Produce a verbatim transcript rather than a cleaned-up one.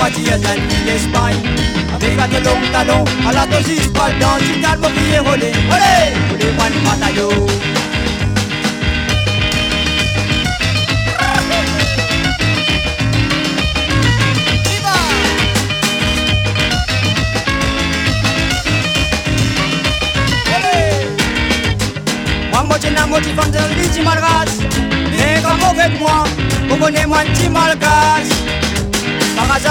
Mathias Dani l'Espagne. Avec un de longs talons, à la dosis, pas le dent, tu t'as le mobilier volé. Olé, olé, moi, le bataillon. Moi j'ai un motif en disant malgache. Mais comme vous faites moi, vous connaissez moi un petit malgache.